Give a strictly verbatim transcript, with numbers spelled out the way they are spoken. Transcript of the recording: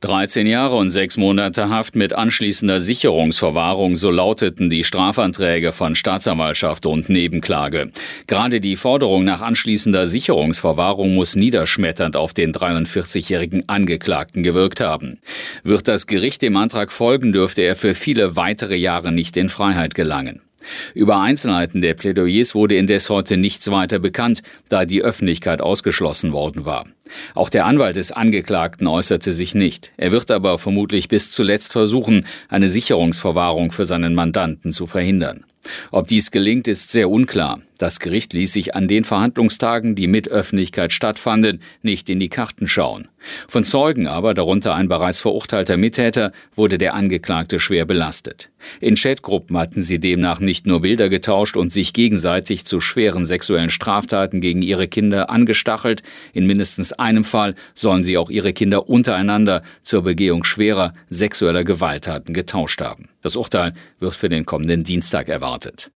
dreizehn Jahre und sechs Monate Haft mit anschließender Sicherungsverwahrung, so lauteten die Strafanträge von Staatsanwaltschaft und Nebenklage. Gerade die Forderung nach anschließender Sicherungsverwahrung muss niederschmetternd auf den dreiundvierzigjährigen Angeklagten gewirkt haben. Wird das Gericht dem Antrag folgen, dürfte er für viele weitere Jahre nicht in Freiheit gelangen. Über Einzelheiten der Plädoyers wurde indes heute nichts weiter bekannt, da die Öffentlichkeit ausgeschlossen worden war. Auch der Anwalt des Angeklagten äußerte sich nicht. Er wird aber vermutlich bis zuletzt versuchen, eine Sicherungsverwahrung für seinen Mandanten zu verhindern. Ob dies gelingt, ist sehr unklar. Das Gericht ließ sich an den Verhandlungstagen, die mit Öffentlichkeit stattfanden, nicht in die Karten schauen. Von Zeugen aber, darunter ein bereits verurteilter Mittäter, wurde der Angeklagte schwer belastet. In Chatgruppen hatten sie demnach nicht nur Bilder getauscht und sich gegenseitig zu schweren sexuellen Straftaten gegen ihre Kinder angestachelt, in mindestens einem Fall sollen sie auch ihre Kinder untereinander zur Begehung schwerer sexueller Gewalttaten getauscht haben. Das Urteil wird für den kommenden Dienstag erwartet.